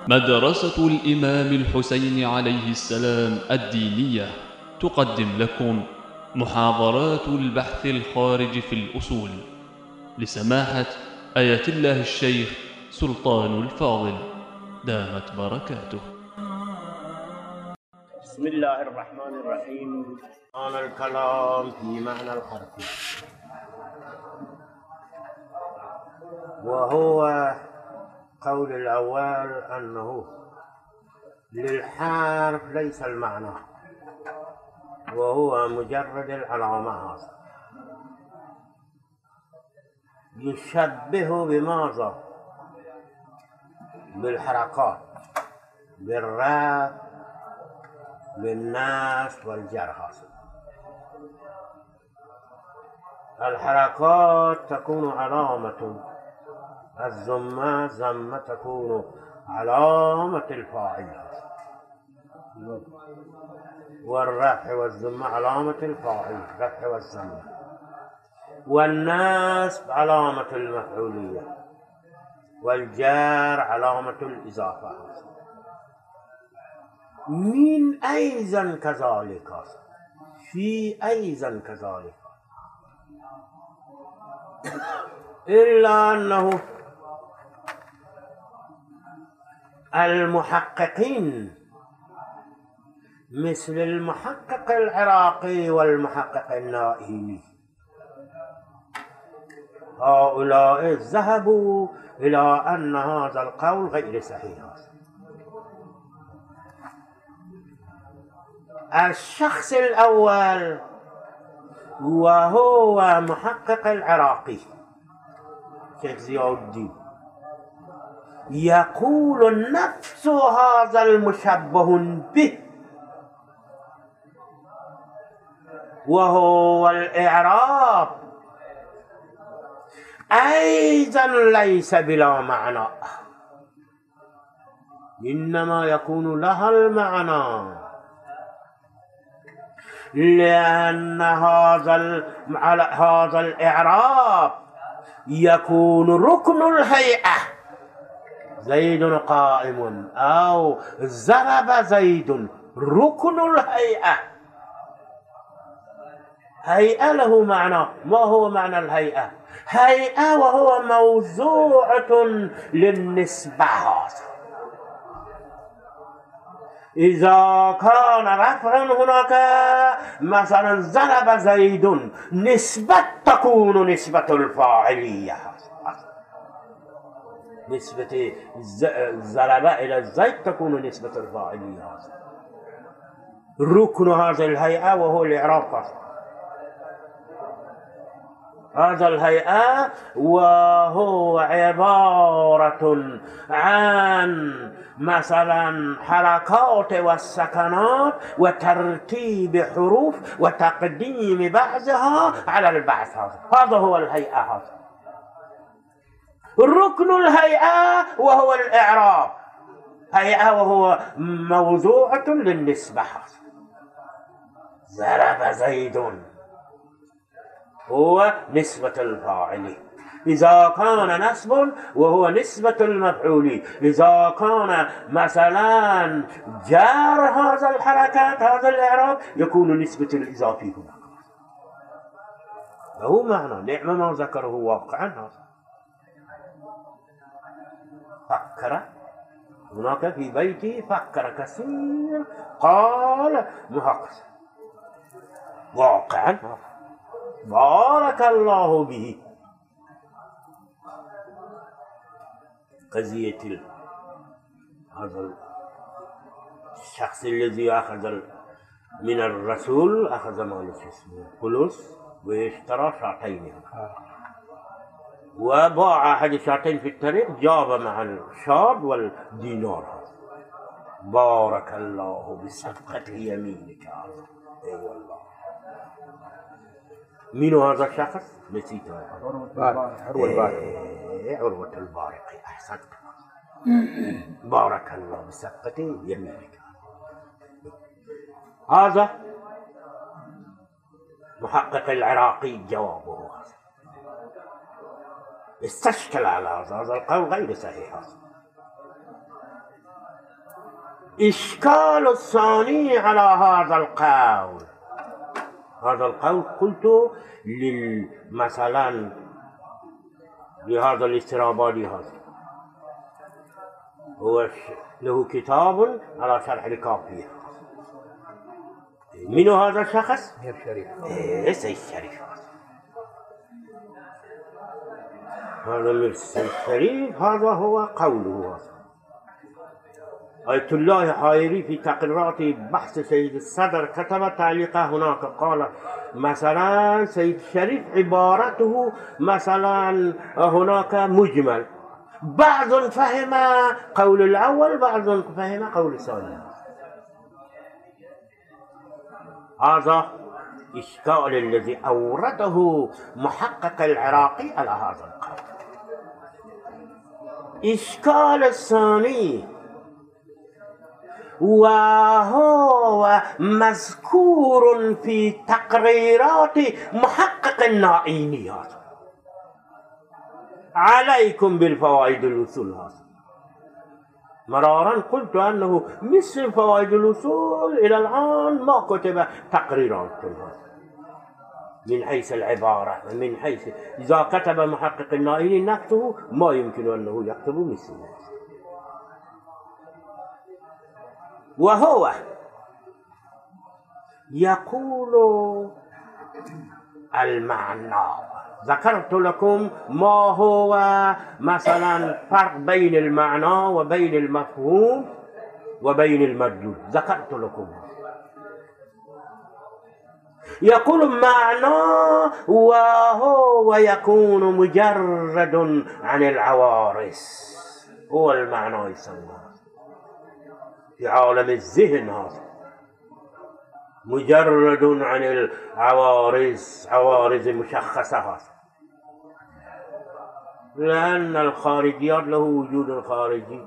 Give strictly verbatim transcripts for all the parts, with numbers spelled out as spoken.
مدرسة الإمام الحسين عليه السلام الدينية تقدم لكم محاضرات البحث الخارج في الأصول لسماحة آية الله الشيخ سلطان الفاضل دامت بركاته. بسم الله الرحمن الرحيم. معنى الكلام في معنى الحرف، وهو قول الأول أنه للحرف ليس المعنى، وهو مجرد العلامات، يشبه بماذا؟ بالحركات، بالرفع، بالنصب والجر. الحركات تكون علامة، الزمة زمة تكون علامة الفاعل، والرفع والزمة علامة الفاعل، الرفع والزمة، والنصب علامة المفعولية، والجار علامة الإضافة. من أيضا كذلك، في أيضا كذلك، إلا أنه المحققين مثل المحقق العراقي والمحقق النائي هؤلاء ذهبوا إلى أن هذا القول غير صحيح. الشخص الأول وهو محقق العراقي شيخ ضياء الدين يقول نفس هذا المشبه به، وهو الإعراب، أيضا ليس بلا معنى، إنما يكون لها المعنى، لأن هذا هذا الإعراب يكون ركن الهيئة، زيد قائم أو ضرب زيد، ركن الهيئة. هيئة له معنى. ما هو معنى الهيئة؟ هيئة وهو موضوعة للنسبة. إذا كان رفع هناك مثلا ضرب زيد، نسبة تكون نسبة الفاعلية، نسبة ضرب إلى الزيد تكون نسبة الفاعلية. ركن هذه الهيئة وهو الإعراب. هذا الهيئة وهو عبارة عن مثلا حركات والسكنات وترتيب حروف وتقديم بعضها على البعض. هذا هو الهيئة. هذا ركن الهيئة وهو الإعراب، هيئة وهو موضوعة للنسبة. ضرب زيد هو نسبة الفاعل، إذا كان نسب وهو نسبة المفعول، إذا كان مثلا جار هذا الحركات هذا الإعراب يكون نسبة الإضافي هنا. له معنى. نعم ما ذكره واقعا. فكر هناك في بيتي، فكر كثير، قال محقق واقعا بارك الله به. قضية هذا الشخص الذي أخذ من الرسول، أخذ مال فلوس واشترى شاطين، وباع أحد الشاطين في الطريق، جاب مع الشاط والدينار. بارك الله بصدقة يمينك. أي والله. من هذا الشخص؟ نسيته. عروة البارقي. عروة البارقي. أحسنت. بارك الله بصدقة يمينك. هذا محقق العراقي جوابه استشكل على هذا، هذا القول غير صحيح. إشكال الثاني على هذا القول، هذا القول قلت مثلا لهذا الاسترابادي، هذا هو له كتاب على شرح الكافية. من هذا الشخص؟ مير شريف. إيه سيد شريف. هذا مير سيد شريف، هذا هو قوله. آية الله حائري في تقريرات بحث سيد الصدر كتب تعليقه هناك، قال مثلا سيد شريف عبارته مثلا هناك مجمل، بعض فهم قول الأول، بعض فهم قول الثاني. هذا إشكال الذي أورده محقق العراقي على هذا القول. إشكال الثاني وهو مذكور في تقريرات محقق النائينيات. عليكم بالفوائد الوصول، هذا مرارا قلت أنه مثل فوائد الوصول إلى الآن ما كتب تقريرات من حيث العبارة، من حيث إذا كتب محقق النائيني نفسه ما يمكن أنه يكتب مثله. وهو يقول المعنى. ذكرت لكم ما هو مثلا فرق بين المعنى وبين المفهوم وبين المدلول، ذكرت لكم. يقول معنى وهو يكون مجرد عن العوارض، هو المعنى يسمى في عالم الذهن، هذا مجرد عن العوارض، عوارض مشخصة، هذا لأن الخارجيات له وجود خارجي،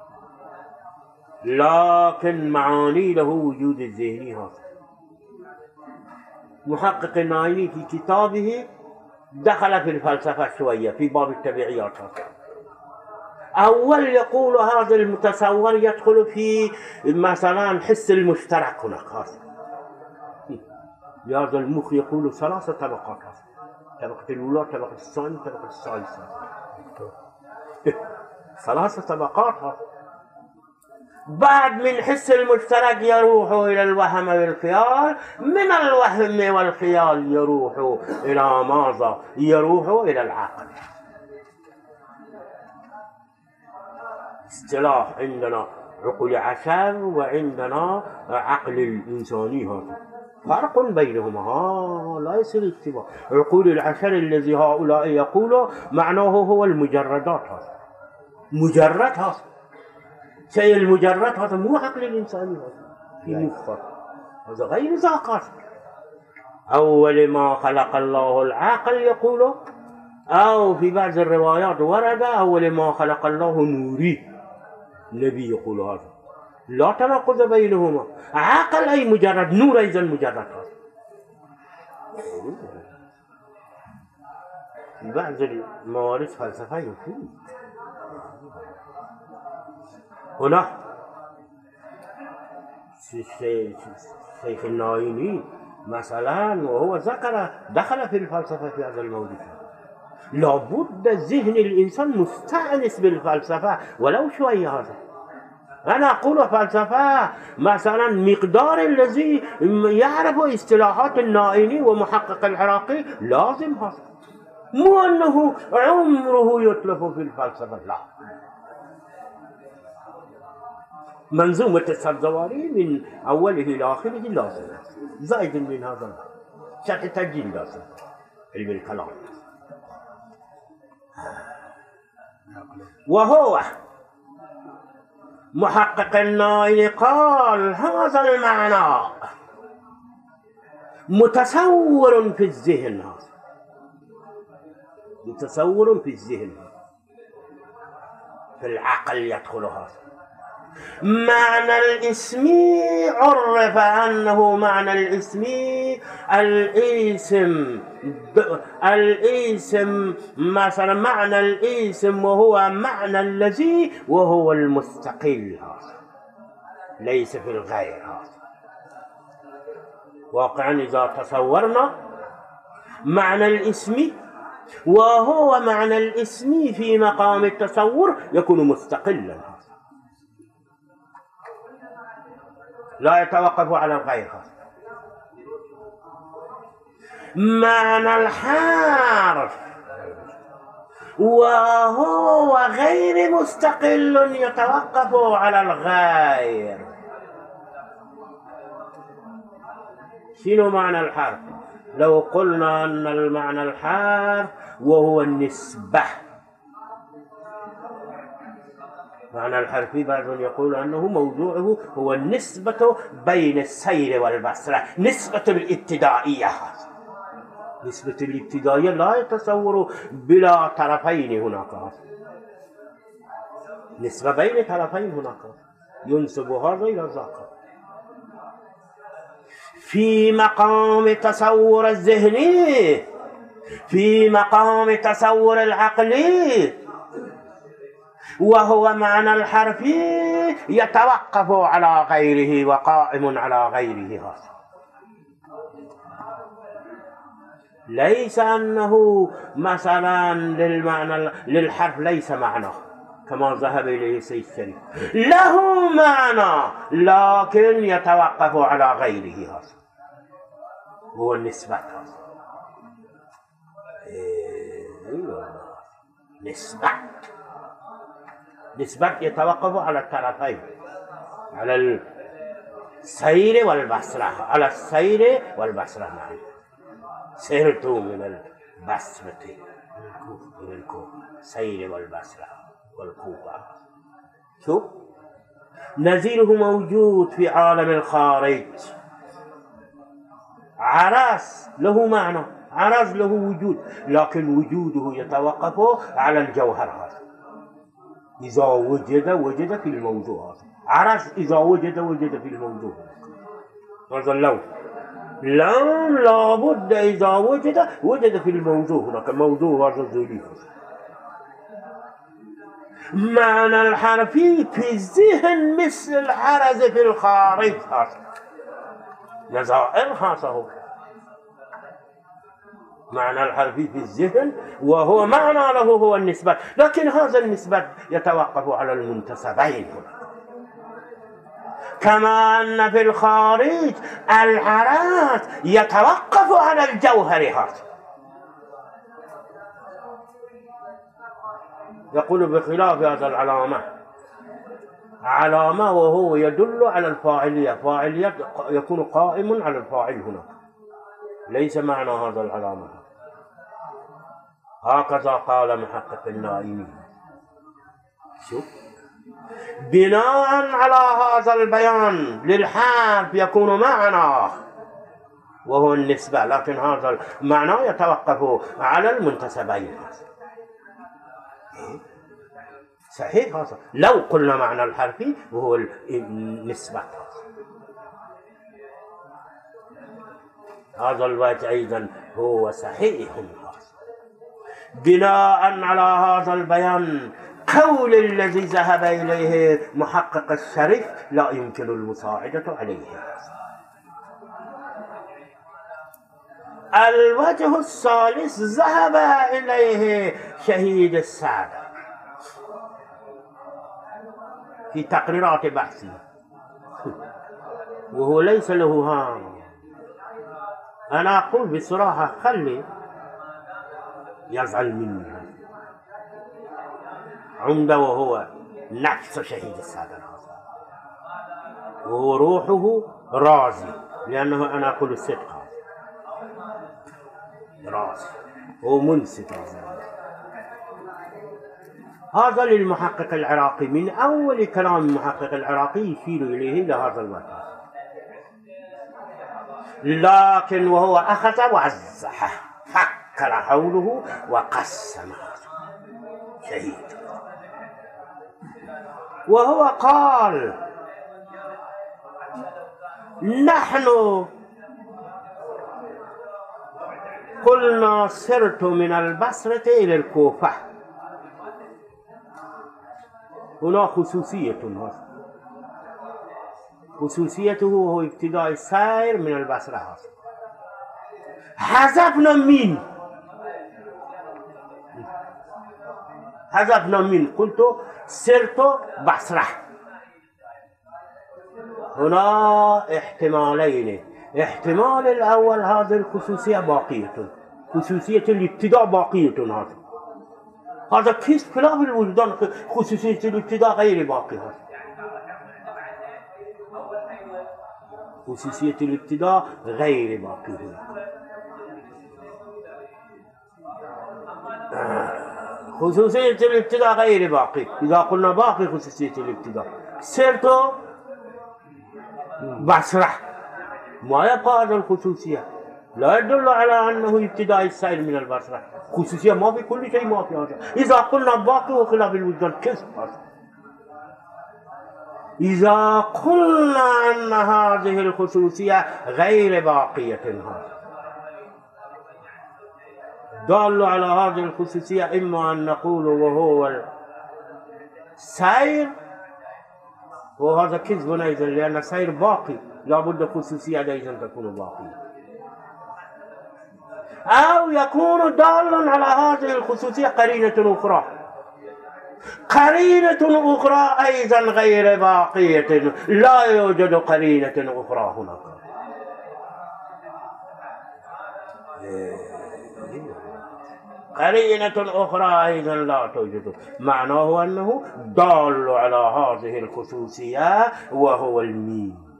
لكن معاني له وجود الذهني. هذا محقق النائيني في كتابه دخل في الفلسفة شوية في باب التبعيات. أول يقول هذا المتصور يدخل في مثلا حس المشترك هناك، هذا المخ يقول ثلاثة طبقات، طبقة الأولى، طبقة الثانية، طبقة الثالثة، ثلاثة طبقات. بعد من حس المشترك يروح إلى الوهم والخيال، من الوهم والخيال يروح إلى ماذا؟ يروح إلى العقل. اصطلاح عندنا عقل عشر وعندنا عقل الإنساني، هذا فرق بينهما، ها لا يصير اشتباه. عقول العشر الذي هؤلاء يقولوا معناه هو المجردات، هذا مجرد، هذا شيء المجرد، هذا مو عقل الإنساني، هذا في مخه، هذا غير ذاك. أول ما خلق الله العقل يقولوا، أو في بعض الروايات ورد أول ما خلق الله نوري، النبي يقول هذا، لا تناقض بينهما. عقل أي مجرد، نور أيضا مجرد. في بعض الموارد فلسفية فيه هنا شيخ النائيني مثلا، وهو ذكر دخل في الفلسفة في هذا الموضوع. لابد ذهن الإنسان مستأنس بالفلسفة ولو شوية. هذا أنا أقول فلسفة مثلا مقدار الذي يعرف اصطلاحات النائيني ومحقق العراقي لازم، هذا مو أنه عمره يتلف في الفلسفة، لا. منظومة السبزواري من أوله إلى آخره لازم، زائد من هذا شرح تسجيل لازم، علم الكلام. وهو محقق النائيني قال هذا المعنى متصور في الذهن، هذا متصور في الذهن، في العقل يدخل. هذا معنى الاسم عرف أنه معنى الاسم الاسم الاسم مثلا معنى الاسم وهو معنى الذي وهو المستقل. هذا ليس في الغير. هذا واقعا إذا تصورنا معنى الاسم وهو معنى الاسم في مقام التصور يكون مستقلا، لا يتوقف على الغير. معنى الحرف وهو غير مستقل يتوقف على الغير. شنو معنى الحرف؟ لو قلنا أن المعنى الحرف وهو النسبة، معنى الحرف بعضهم يقول أنه موضوعه هو النسبة بين السير والبصرة، نسبة الابتدائية. نسبة الابتدائية لا يتصور بلا طرفين هناك، نسبة بين طرفين هناك ينسب هذا إلى ذاك. في مقام تصور الذهني، في مقام تصور العقلي، وهو معنى الحرف يتوقف على غيره وقائم على غيره. هذا ليس أنه مثلا للمعنى للحرف ليس معنى كما ذهب إليه السيد الشريف، له معنى لكن يتوقف على غيره. هذا هو النسبة. هذا إيه نسبة نسبة يتوقف على الطرفين، على السير والبصرة، على السير والبصرة معا. سيرت من البصرة من الكوفة، سير والبصرة والكوفة. شوف نظيره موجود في عالم الخارج. عرس له معنى، عرس له وجود، لكن وجوده يتوقف على الجوهر. هذا إذا وجد وجد في الموضوع. عرس إذا وجد وجد في الموضوع. هذا اللون لون لابد إذا وجد وجد في الموضوع. هناك موضوع هذا الزولي. معنى الحرفي في الذهن مثل الحرز في الخارج. هذا نظائر خاصة. معنى الحرفي في الذهن وهو معنى له هو النسبة، لكن هذا النسبة يتوقف على المنتسبين هنا. كما أن في الخارج الحرات يتوقف على الجوهر. هذا يقول بخلاف هذا العلامة، علامة وهو يدل على الفاعلية، فاعلية يكون قائم على الفاعل هنا، ليس معنى هذا العلامة. هكذا قال محقق النائمي. شوف بناء على هذا البيان للحرف يكون معنى وهو النسبة، لكن هذا المعنى يتوقف على المنتسبين. صحيح هذا لو قلنا معنى الحرف وهو النسبة. هذا الوجه أيضا هو صحيح. بناء على هذا البيان قول الذي ذهب إليه محقق الشريف لا يمكن المساعدة عليه. الوجه الثالث ذهب إليه شهيد السعادة في تقريرات بحثه، وهو ليس له هام. أنا أقول بصراحة خلي يزعل مني عمده، وهو نفس شهيد السادة وهو روحه راضي، لأنه أنا أقول الصدق راضي ومنصف. هذا للمحقق العراقي من أول كلام المحقق العراقي يشير إليه لهذا الوجه، لكن وهو أخذ وعزحه فكر حوله وقسم شهيد، وهو قال نحن قلنا سرت من البصرة إلى الكوفة. هنا خصوصية خصوصيته هو ابتداء السير من البصرة. حذفنا من حذفنا من قلت سرت بصرة. هنا احتمالين. احتمال الأول هذه الخصوصية باقية، خصوصية الابتداء باقية. هذا هذا كيس خلاف الوجدان، خصوصية الابتداء غير باقية. خصوصية الابتداء غير باقية. خصوصية الابتداء غير باقي. إذا قلنا باقي خصوصية الابتداء سرت بصرة، ما يبقى هذا الخصوصية، لا يدل على أنه ابتداء السير من البصرة. خصوصية ما في كل شيء، ما في هذا. إذا قلنا باقي وخلاف الوجدان كيف هذا؟ إذا قلنا أن هذه الخصوصية غير باقية، هذا دال على هذه الخصوصية إما أن نقول وهو السير، وهذا كذب أيضا، لأن السير باقي، لابد خصوصية أيضا تكون باقية. أو يكون دالا على هذه الخصوصية قرينة أخرى، قرينة أخرى أيضا غير باقية، لا يوجد قرينة أخرى هناك. قرينة أخرى أيضا لا توجد، معناه أنه دال على هذه الخصوصية وهو الميم،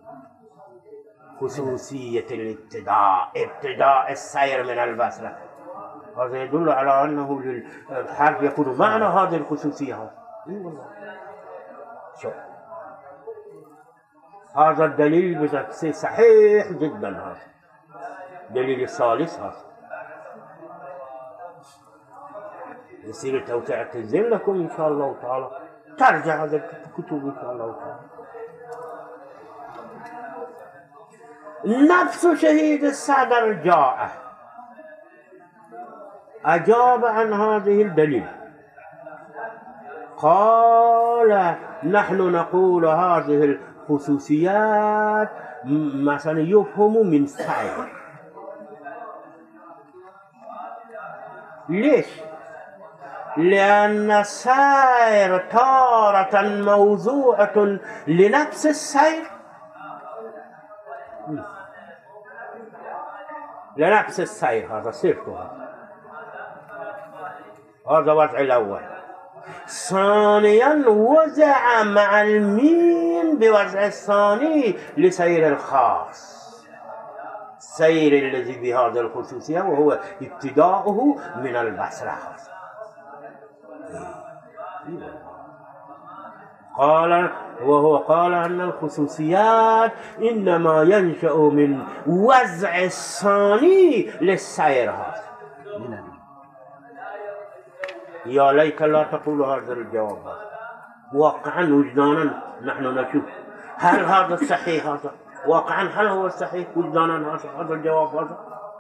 خصوصية الابتداء، ابتداء السير من البصرة. هذا يدل على أنه للحرف يكون معنى هذه الخصوصية. شو هذا الدليل بنفسه صحيح جدا. هذا دليل الثالث. هذا يصير توسعة تنزل لكم إن شاء الله تعالى، ترجع هذا الكتب إن شاء الله تعالى. نفس شهيد الصدر جاء أجاب عن هذه الدليل، قال نحن نقول هذه الخصوصيات مثلا يفهم من سير. ليش؟ لأن السير تارة موضوعة لنفس السير، لنفس السير، هذا سيرته، هذا وضع الأول. ثانيا وضع مع الميم بوضع الثاني لسير الخاص، السير الذي بهذا الخصوصية وهو ابتداؤه من البصرة. قال وهو قال أن الخصوصيات إنما ينشأ من وضع الثاني للسير هذا. يا ليت لا تقول هذا الجواب. واقعا وجدانا نحن نشوف هل هذا الصحيح، هذا واقعا هل هو الصحيح وجدانا هذا الجواب هذا؟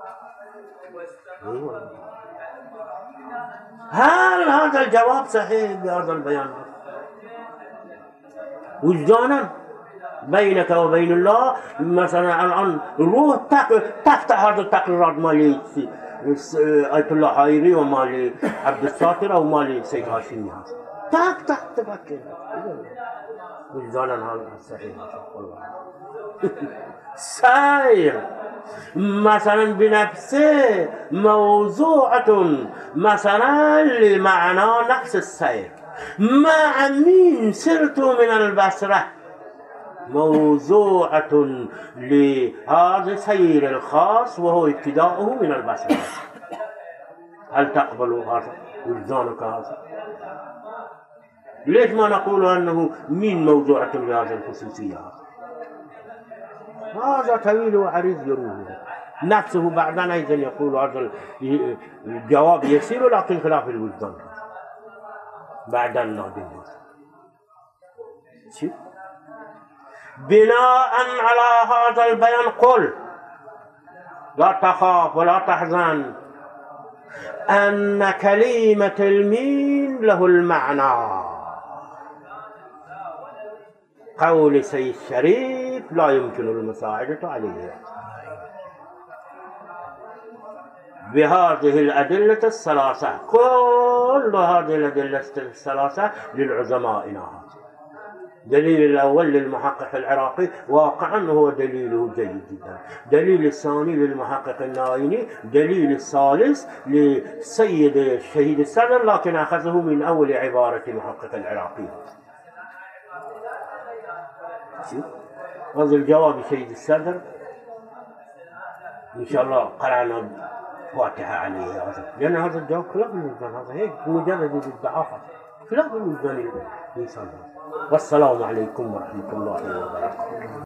هل هذا الجواب صحيح بهذا البيان وجدانا بينك وبين الله؟ مثلا الآن روح تفتح هذا التقريرات مالي آية الله حائري ومالي عبد الساتر أو مالي سيد هاشمي، تفتح تفكر وجدانا هذا صحيح والله. سير مثلا بنفسه موضوعة مثلا لمعنى نفس السير، مع مين سرت من البصرة موضوعة لهذا السير الخاص وهو ابتداؤه من البصرة. هل تقبل هذا وجدانك هذا؟ ليش ما نقول أنه مين موضوعة لهذه الخصوصية؟ هذا طويل وعريض يروه نفسه بعدين أيضا يقول هذا الجواب يسير لكن خلاف الوجدان بعدين نقدم. بناء على هذا البيان قل لا تخاف ولا تحزن أن كلمة المين له المعنى. قول سيد الشريف لا يمكن المساعدة عليه. بهذه الأدلة الثلاثة، كل هذه الأدلة الثلاثة للعظمائنا. دليل الأول للمحقق العراقي واقعا هو دليله جيد جدا. دليل الثاني للمحقق النايني. دليل الثالث للسيد الشهيد الصدر، لكن أخذه من أول عبارة المحقق العراقي. هذا الجواب الشهيد الصدر إن شاء الله قرأنا فاتحة عليه، لأن هذا الجواب خلاف الوجدان، هذا هيك مجرد الضعافة خلاف الوجدان الإنسان. والسلام عليكم ورحمة الله وبركاته.